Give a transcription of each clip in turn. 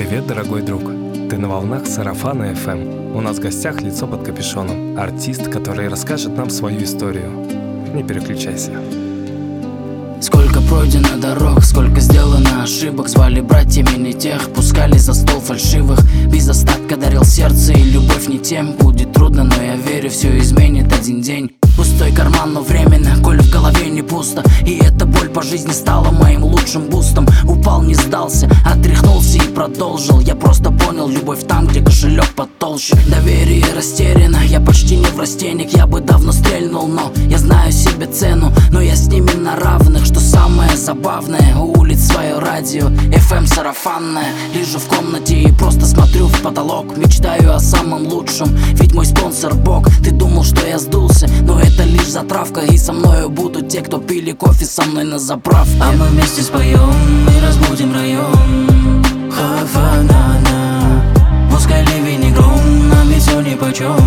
Привет, дорогой друг! Ты на волнах Сарафана FM. У нас в гостях лицо под капюшоном. Артист, который расскажет нам свою историю. Не переключайся. Сколько пройдено дорог, сколько сделано ошибок. Звали братьями не тех, пускали за стол фальшивых. Без остатка дарил сердце и любовь не тем. Будет трудно, но я верю, все изменит один день. Пустой карман, но временно, коль в голове не пусто. И эта боль по жизни стала моим лучшим бустом. Упал, не сдался, отряхнулся и продолжил. Я просто понял, любовь там, где кошелек потолще. Доверие растеряно, я почти не в растениях. Я бы давно стрельнул, но я знаю себе цену. Но я с ними на равных, что самое забавное. У улиц свое радио, FM сарафанное. Лежу в комнате и просто смотрю в потолок. Мечтаю о самом лучшем, ведь мой спонсор Бог. Ты думал, что я сдулся, но это лишь затравка. И со мною будут те, кто пили кофе со мной на заправке. А мы вместе споем и разбудим район. Хаванана. Пускай ливень и гром, нам ведь все нипочем.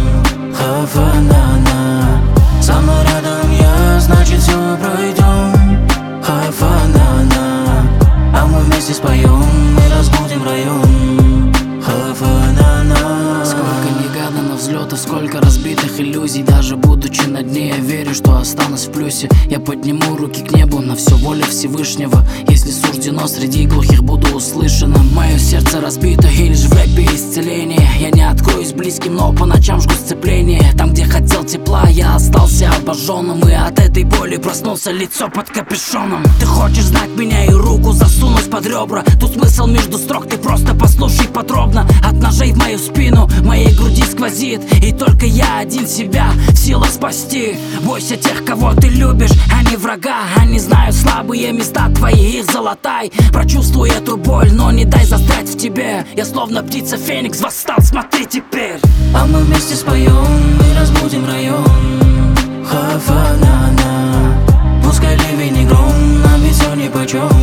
Хаванана. Со мной рядом я, значит все пройдем. Хаванана. А мы вместе споем и разбудим район. Хаванана. Сколько негаданных взлетов, сколько разбитых иллюзий. Даже будучи на дне, я верю, что останусь в плюсе. Я подниму руки к небу, на все воля Всевышнего. Если суждено, среди глухих буду услышано. Мое сердце разбито, и лишь в рэпе исцеление. Я не откроюсь близким, но по ночам жгу сцепление. Там, где хотел тепла, я остался обожженным. И от этой боли проснулся лицо под капюшоном. Ты хочешь знать меня и руку засунуть под ребра. Тут смысл между строк, ты просто послушай подробно. От ножей в мою спину, моей груди сквозит. И только я один себя в силах спасти. Бойся тех, кого ты любишь, а не врага. Они знают слабые места твои, их залатай. Прочувствуй эту боль, но не дай застрять в тебе. Я словно птица Феникс восстал, смотри теперь. А мы вместе споем и разбудим район. Хаванана. Пускай ливень и гром, нам ведь все нипочем.